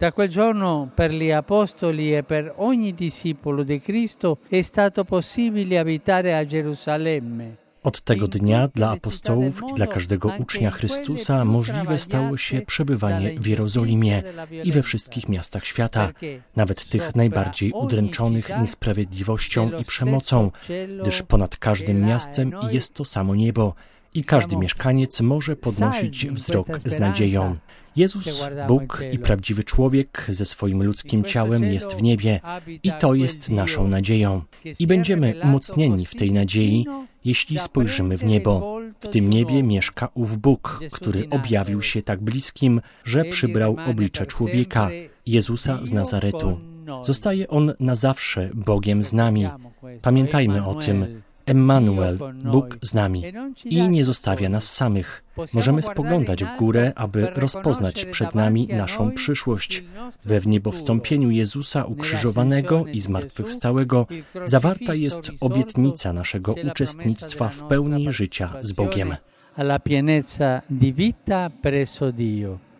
Da quel giorno per gli apostoli e per ogni discepolo di Cristo è stato possibile abitare a Gerusalemme. Od tego dnia dla apostołów i dla każdego ucznia Chrystusa możliwe stało się przebywanie w Jerozolimie i we wszystkich miastach świata, nawet tych najbardziej udręczonych niesprawiedliwością i przemocą, gdyż ponad każdym miastem jest to samo niebo i każdy mieszkaniec może podnosić wzrok z nadzieją. Jezus, Bóg i prawdziwy człowiek ze swoim ludzkim ciałem jest w niebie i to jest naszą nadzieją. I będziemy umocnieni w tej nadziei, jeśli spojrzymy w niebo. W tym niebie mieszka ów Bóg, który objawił się tak bliskim, że przybrał oblicze człowieka, Jezusa z Nazaretu. Zostaje On na zawsze Bogiem z nami. Pamiętajmy o tym. Emmanuel, Bóg z nami. I nie zostawia nas samych. Możemy spoglądać w górę, aby rozpoznać przed nami naszą przyszłość. We wniebowstąpieniu Jezusa ukrzyżowanego i zmartwychwstałego zawarta jest obietnica naszego uczestnictwa w pełni życia z Bogiem. Alla pienezza di vita presso Dio.